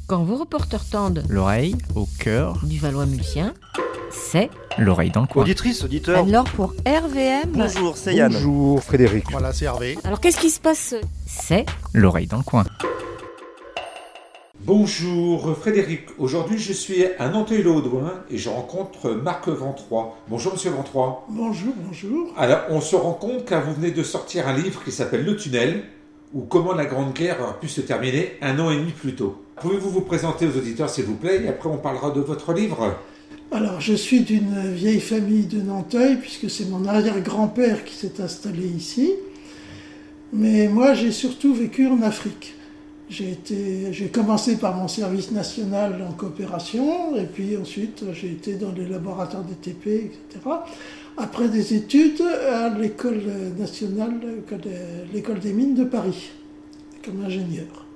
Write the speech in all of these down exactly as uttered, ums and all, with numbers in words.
Quand vos reporters tendent l'oreille au cœur du Valois-Mulsien, c'est l'oreille dans le coin. Auditrice, auditeur. Alors pour R V M... Bonjour, c'est Yann. Bonjour Frédéric. Voilà, c'est Hervé. Alors qu'est-ce qui se passe? C'est l'oreille dans le coin. Bonjour Frédéric, aujourd'hui je suis à Nanteuil-le-Haudouin et je rencontre Marc Ventroy. Bonjour Monsieur Ventroy. Bonjour, bonjour. Alors on se rend compte car vous venez de sortir un livre qui s'appelle Le Tunnel, ou Comment la Grande Guerre a pu se terminer un an et demi plus tôt. Pouvez-vous vous présenter aux auditeurs s'il vous plaît et après on parlera de votre livre. Alors je suis d'une vieille famille de Nanteuil puisque c'est mon arrière-grand-père qui s'est installé ici. Mais moi j'ai surtout vécu en Afrique. J'ai, été, j'ai commencé par mon service national en coopération, et puis ensuite j'ai été dans les laboratoires D T P, et cetera. Après des études à l'école nationale, l'école des mines de Paris, comme ingénieur.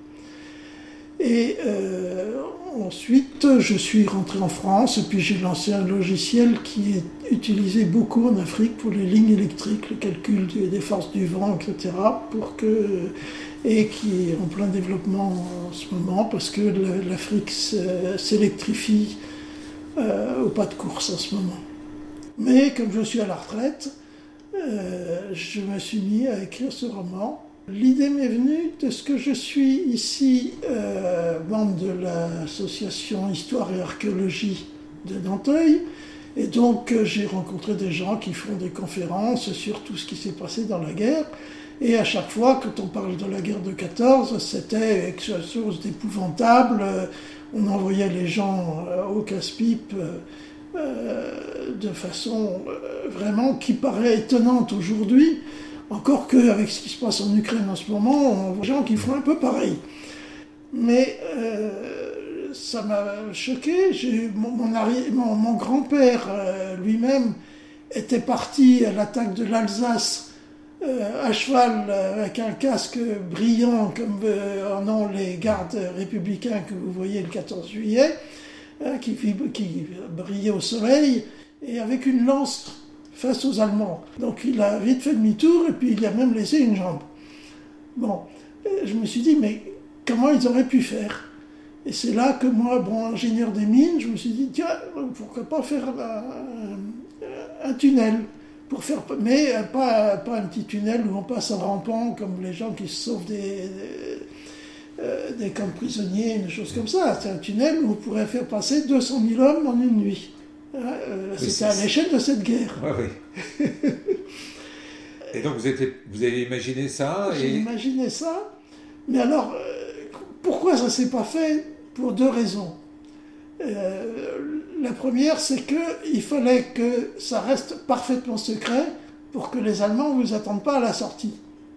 Et euh, ensuite je suis rentré en France, et puis j'ai lancé un logiciel qui est utilisé beaucoup en Afrique pour les lignes électriques, le calcul des forces du vent, et cetera, pour que... et qui est en plein développement en ce moment parce que l'Afrique s'électrifie euh, au pas de course en ce moment. Mais comme je suis à la retraite, euh, je me suis mis à écrire ce roman. L'idée m'est venue de ce que je suis ici, euh, membre de l'association Histoire et Archéologie de Nanteuil, et donc j'ai rencontré des gens qui font des conférences sur tout ce qui s'est passé dans la guerre. Et à chaque fois, quand on parle de la guerre de quatorze, c'était quelque chose d'épouvantable. On envoyait les gens au casse-pipe euh, de façon vraiment qui paraît étonnante aujourd'hui. Encore qu'avec ce qui se passe en Ukraine en ce moment, on voit des gens qui font un peu pareil. Mais euh, ça m'a choqué. J'ai, mon, mon, mon, mon grand-père euh, lui-même était parti à l'attaque de l'Alsace Euh, à cheval euh, avec un casque brillant comme euh, en ont les gardes républicains que vous voyez le quatorze juillet, hein, qui, qui brillait au soleil, et avec une lance face aux Allemands. Donc il a vite fait demi-tour et puis il a même laissé une jambe. Bon, je me suis dit, mais comment ils auraient pu faire? Et c'est là que moi, bon, ingénieur des mines, je me suis dit, tiens, pourquoi pas faire un, un tunnel? Pour faire, mais pas, pas un petit tunnel où on passe en rampant comme les gens qui se sauvent des, des, euh, des camps de prisonniers, des choses comme ça. C'est un tunnel où on pourrait faire passer deux cent mille hommes en une nuit. Euh, oui, c'était à l'échelle de cette guerre. Ouais, oui. Et donc vous, étiez, vous avez imaginé ça et... J'ai imaginé ça, mais alors, euh, pourquoi ça ne s'est pas fait? Pour deux raisons. Euh, la première, c'est qu'il fallait que ça reste parfaitement secret pour que les Allemands ne vous attendent pas à la sortie.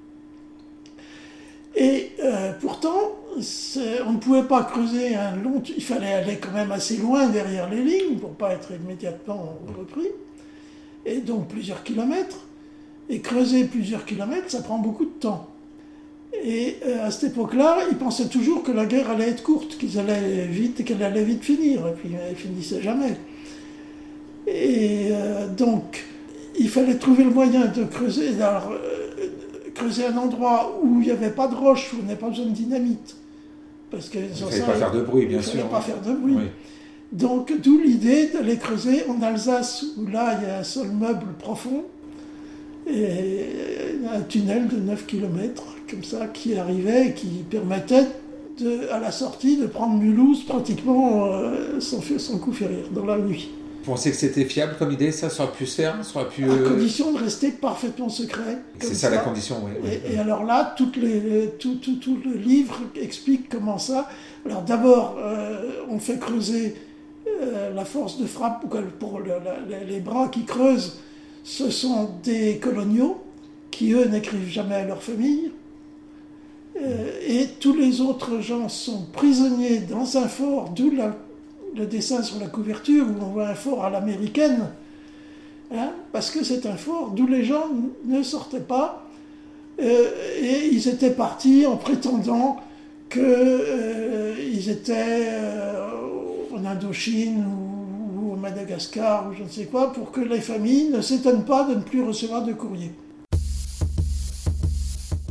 Et euh, pourtant, on ne pouvait pas creuser un long... Il fallait aller quand même assez loin derrière les lignes pour ne pas être immédiatement repris. Et donc plusieurs kilomètres. Et creuser plusieurs kilomètres, ça prend beaucoup de temps. Et euh, à cette époque-là, ils pensaient toujours que la guerre allait être courte, qu'ils allaient vite et qu'elle allait vite finir, et puis elle finissait jamais. Et euh, donc, il fallait trouver le moyen de creuser, alors, euh, creuser un endroit où il n'y avait pas de roche, où on n'avait pas besoin de dynamite. Parce que il ne fallait pas faire de bruit, bien sûr. Il ne fallait pas faire de bruit. Oui. Donc, d'où l'idée d'aller creuser en Alsace, où là, il y a un sol meuble profond, et un tunnel de neuf kilomètres, comme ça, qui arrivait et qui permettait, de, à la sortie, de prendre Mulhouse pratiquement euh, sans, sans coup férir, dans la nuit. Vous pensez que c'était fiable comme idée, ça? Ça aurait pu se faire, ça aurait pu... À condition de rester parfaitement secret. C'est ça, ça la condition, oui. oui, et, oui. et alors là, toutes les, tout, tout, tout le livre explique comment ça... Alors d'abord, euh, on fait creuser euh, la force de frappe pour, pour le, la, les bras qui creusent. Ce sont des coloniaux qui, eux, n'écrivent jamais à leur famille. Euh, et tous les autres gens sont prisonniers dans un fort, d'où la, le dessin sur la couverture où on voit un fort à l'américaine, hein, parce que c'est un fort d'où les gens ne sortaient pas, euh, et ils étaient partis en prétendant qu'ils euh, étaient euh, en Indochine ou, ou au Madagascar ou je ne sais quoi, pour que les familles ne s'étonnent pas de ne plus recevoir de courrier.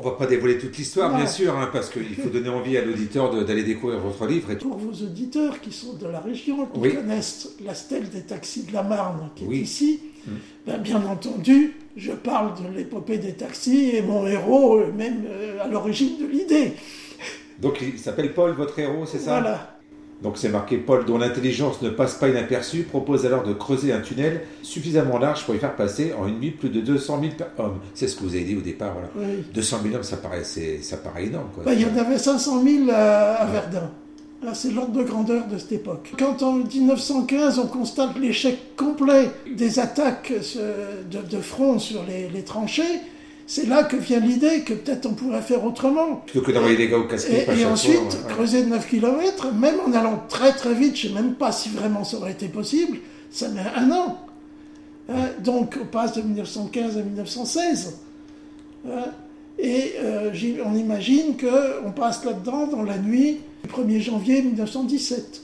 ne va pas dévoiler toute l'histoire, Non. bien sûr, hein, parce qu'il faut donner envie à l'auditeur de- d'aller découvrir votre livre. Et tout. Pour vos auditeurs qui sont de la région, qui Oui. connaissent la stèle des taxis de la Marne, qui Oui. est ici, Mm. ben, bien entendu, je parle de l'épopée des taxis et mon héros, euh, même euh, à l'origine de l'idée. Donc il s'appelle Paul, votre héros, c'est ça? Voilà. Donc c'est marqué Paul, dont l'intelligence ne passe pas inaperçue, propose alors de creuser un tunnel suffisamment large pour y faire passer en une nuit plus de deux cent mille hommes. C'est ce que vous avez dit au départ, voilà. Oui. deux cent mille hommes, ça paraît, c'est- ça paraît énorme, quoi. Ben, il y en avait cinq cent mille à, à Verdun. Là, c'est l'ordre de grandeur de cette époque. Quand en dix-neuf cent quinze, on constate l'échec complet des attaques euh, de, de front sur les, les tranchées, c'est là que vient l'idée que peut-être on pourrait faire autrement. Plutôt que d'envoyer des gars au casse-pipe à Et, et chaque ensuite, fois, ouais, ouais. creuser de neuf kilomètres, même en allant très très vite, je ne sais même pas si vraiment ça aurait été possible, ça met un an. Hein, donc on passe de mille neuf cent quinze à mille neuf cent seize. Hein, et euh, j'y- on imagine qu'on passe là-dedans dans la nuit du premier janvier mille neuf cent dix-sept.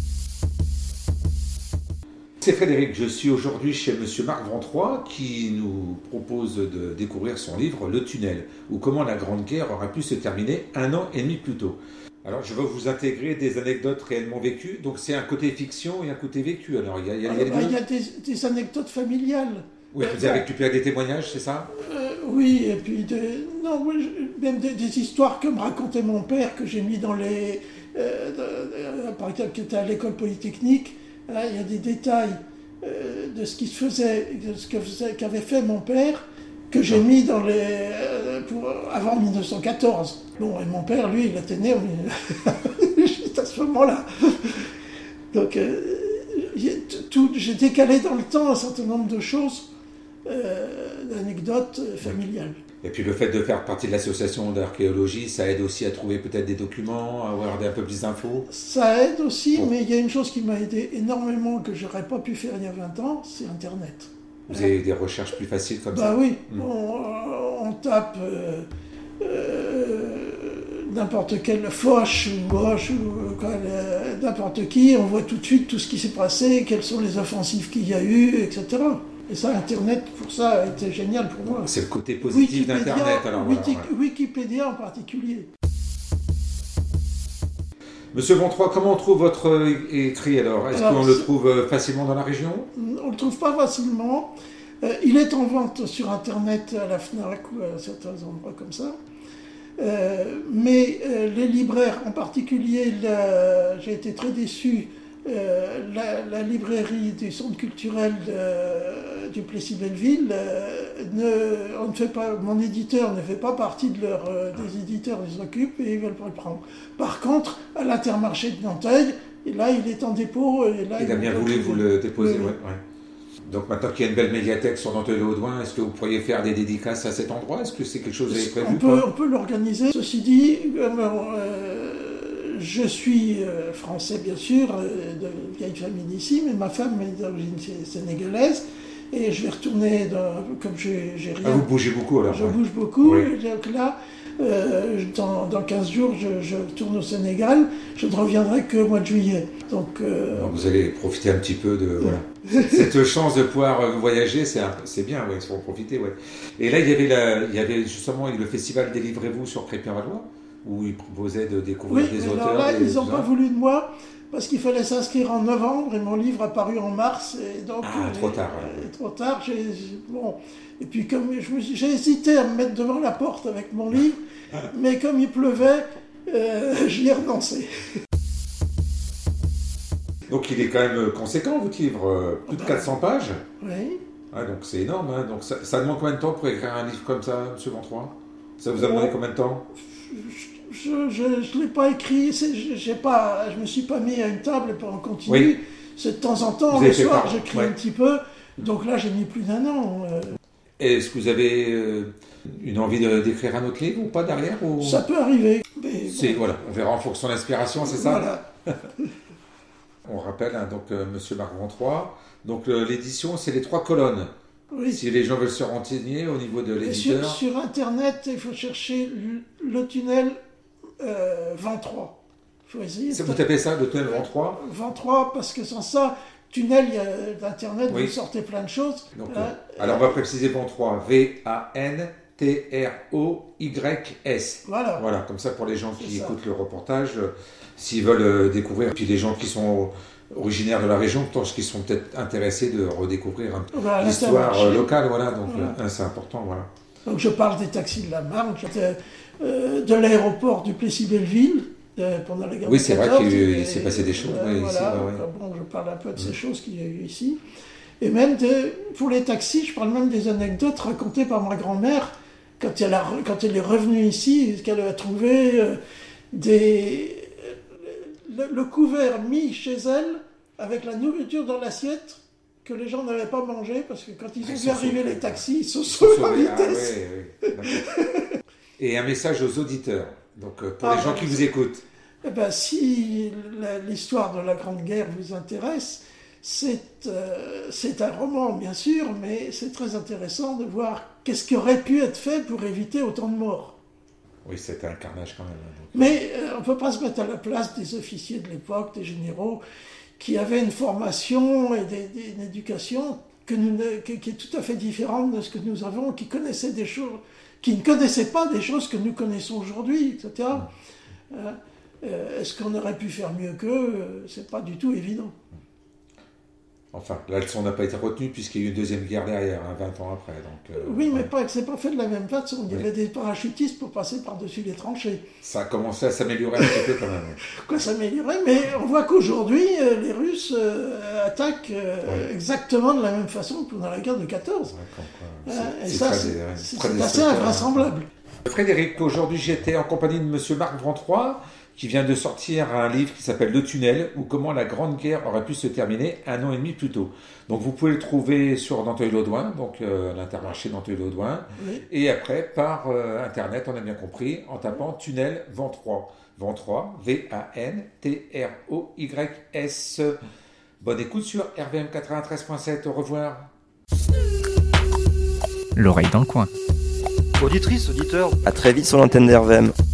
C'est Frédéric, je suis aujourd'hui chez Monsieur Marc Ventroy qui nous propose de découvrir son livre Le Tunnel, ou comment la Grande Guerre aurait pu se terminer un an et demi plus tôt. Alors je vais vous intégrer des anecdotes réellement vécues, donc c'est un côté fiction et un côté vécu, alors il y a, il y a, il y a les Alors, deux. il y a des, des anecdotes familiales. Oui, vous avez récupéré des témoignages, c'est ça? Euh, oui, et puis des, non, oui, je- même des, des histoires que me racontait mon père, que j'ai mis dans les... euh, de- de- par exemple, qui était à l'école polytechnique, hein, il y a des détails euh, de ce qui se faisait, de ce que faisait- qu'avait fait mon père, que j'ai mis dans les... euh, pour, avant mille neuf cent quatorze. Bon, et mon père, lui, il était né en mille- juste à ce moment-là. Donc, euh, il y a tout- j'ai décalé dans le temps un certain nombre de choses, euh, d'anecdotes euh, familiales. Et puis le fait de faire partie de l'association d'archéologie, ça aide aussi à trouver peut-être des documents, à avoir des- un peu plus d'infos. Ça aide aussi, Bon. mais il y a une chose qui m'a aidé énormément, que j'aurais pas pu faire il y a vingt ans, c'est Internet. Vous avez des recherches plus faciles comme Bah ça? oui, Mm. on, on tape euh, euh, n'importe quelle Foch ou Bosch ou quoi, le- n'importe qui, on voit tout de suite tout ce qui s'est passé, quelles sont les offensives qu'il y a eu, et cetera. Et ça, Internet, pour ça, a été génial pour moi. C'est le côté positif d'Internet, alors voilà, Wiki- ouais. Wikipédia en particulier. Monsieur Ventroy, comment on trouve votre euh, écrit alors? Est-ce Alors, qu'on le c'est- trouve euh, facilement dans la région? On ne le trouve pas facilement. Euh, il est en vente sur Internet à la FNAC ou à certains endroits comme ça. Euh, mais euh, les libraires, en particulier, la- j'ai été très déçu, euh, la, la librairie du centre culturel de- du Plessis-Belleville, euh, ne, on ne fait pas, mon éditeur ne fait pas partie de leur, euh, des éditeurs, ils s'occupent et ils veulent pas le prendre. Par contre, à l'Intermarché de Nanteuil, et là il est en dépôt. Et là, Il a ils bien vont voulu retrouver. vous le déposer, Oui, oui. ouais, ouais. Donc maintenant qu'il y a une belle médiathèque sur Nanteuil-le-Haudouin, est-ce que vous pourriez faire des dédicaces à cet endroit? Est-ce que c'est quelque chose que vous avez prévu? On peut, pas on peut l'organiser. Ceci dit, comme, euh, je suis euh, français bien sûr, euh, de vieille famille d'ici, mais ma femme est d'origine sé- sénégalaise, et je vais retourner, dans, comme j'ai j'ai rien, Ah, vous bougez beaucoup alors? je ouais. bouge beaucoup, Oui. et donc là, euh, dans, dans quinze jours, je, je tourne au Sénégal, je ne reviendrai qu'au mois de juillet. Donc, euh, Donc vous allez profiter un petit peu de voilà. Cette chance de pouvoir euh, voyager, c'est un- c'est bien, ouais, il faut en profiter, ouais. Et là, il y avait la, il y avait justement le festival Délivrez-vous sur Crépy-en-Valois, où ils proposaient de découvrir oui, des mais auteurs. alors là, des- ils n'ont des- pas voulu de moi, parce qu'il fallait s'inscrire en novembre, et mon livre a paru en mars, et donc... Ah, euh, trop tard, euh, ouais. trop tard, j'ai... Bon, et puis comme je me suis- j'ai hésité à me mettre devant la porte avec mon livre, mais comme il pleuvait, euh, j'y ai renoncé. Donc il est quand même conséquent, votre livre, euh, plus de quatre cents pages. Oui. Ah, donc c'est énorme, hein. Donc ça, ça demande combien de temps pour écrire un livre comme ça, Monsieur Ventroy? Ça vous a demandé Oh. combien de temps? Je ne l'ai pas écrit, c'est- je- j'ai pas, je me suis pas mis à une table pour en continuer. Oui. C'est de temps en temps, Vous le avez fait soir, part, j'écris ouais. un petit peu. Donc là, j'ai mis plus d'un an. euh. Est-ce que vous avez euh, une envie de- d'écrire un autre livre ou pas derrière ou... Ça peut arriver. Mais C'est, bon, voilà, on verra en fonction de l'inspiration, c'est ça? voilà. On rappelle, hein, donc, euh, Monsieur Marc Ventroy. Donc euh, l'édition, c'est les trois colonnes. Oui. Si les gens veulent se renseigner au niveau de Et sur, l'éditeur. sur Internet, il faut chercher le, le tunnel euh, vingt-trois. Il faut essayer. Ça, de vous tapez ça, le tunnel Ventroy. vingt-trois, parce que sans ça, tunnel, il y a d'Internet, Oui. vous sortez plein de choses. Donc, Hein, euh, alors on va préciser Ventroy, V A N T R O Y S. Voilà. Voilà, comme ça pour les gens qui C'est ça. écoutent le reportage, euh, s'ils veulent euh, découvrir, puis les gens qui sont originaires de la région, je pense qu'ils sont peut-être intéressés de redécouvrir un- Voilà, l'histoire l'Intermarché. euh, locale, voilà, donc Voilà. euh, c'est important, voilà. Donc je parle des taxis de la Marne, j'étais, euh, de l'aéroport du Plessis-Belleville euh, pendant la guerre Oui, de c'est vrai quatorze, qu'il et- s'est passé des choses, euh, ouais, ici, voilà, ouais, ouais. donc, bon, je parle un peu de ces choses qu'il y a eu ici. Et même de, pour les taxis, je parle même des anecdotes racontées par ma grand-mère quand elle, a, quand elle est revenue ici, qu'elle a trouvé euh, des, le, le couvert mis chez elle avec la nourriture dans l'assiette que les gens n'avaient pas mangé parce que quand ils ont Ils vu sont arriver sauvés. les taxis, ils se Ils sont sont sauvés à sauvés. Ah, vitesse. ouais, ouais, d'accord. Et un message aux auditeurs, donc euh, pour Ah, les gens ouais. qui vous écoutent. Eh ben, si la- l'histoire de la Grande Guerre vous intéresse, c'est euh, c'est un roman, bien sûr, mais c'est très intéressant de voir qu'est-ce qui aurait pu être fait pour éviter autant de morts. Oui, c'était un carnage quand même. hein, donc. Mais euh, on ne peut pas se mettre à la place des officiers de l'époque, des généraux, qui avaient une formation et des- des- une éducation que nous ne- que- qui est tout à fait différente de ce que nous avons, qui connaissaient des choses, qui ne connaissaient pas des choses que nous connaissons aujourd'hui, et cetera. Euh, euh, Est-ce qu'on aurait pu faire mieux qu'eux? Euh, C'est pas du tout évident. Enfin, la leçon n'a pas été retenue puisqu'il y a eu une deuxième guerre derrière, hein, vingt ans après. Donc, euh, Oui, mais ouais. pas, c'est pas fait de la même façon. Il y Oui. avait des parachutistes pour passer par-dessus les tranchées. Ça a commencé à s'améliorer un petit peu quand même. Quoi s'améliorer, mais on voit qu'aujourd'hui, euh, les Russes euh, attaquent euh, Oui. exactement de la même façon que pendant la guerre de quatorze. Ouais, comme quoi, Hein, c'est- et c'est ça, très- c'est ouais, c'est- très c'est assez destructeur, hein. invraisemblable. Frédéric, aujourd'hui j'étais en compagnie de monsieur Marc Ventroy qui vient de sortir un livre qui s'appelle Le Tunnel ou comment la Grande Guerre aurait pu se terminer un an et demi plus tôt. Donc vous pouvez le trouver sur Nanteuil-l'Audouin, donc euh, l'Intermarché Nanteuil-l'Audouin, Oui. et après par euh, internet, on a bien compris, en tapant Tunnel Ventroy. Ventroy, V A N T R O Y S. Bonne écoute sur R V M quatre-vingt-treize point sept, au revoir. L'oreille dans le coin. Auditrice, auditeur, À très vite sur l'antenne d'R V M.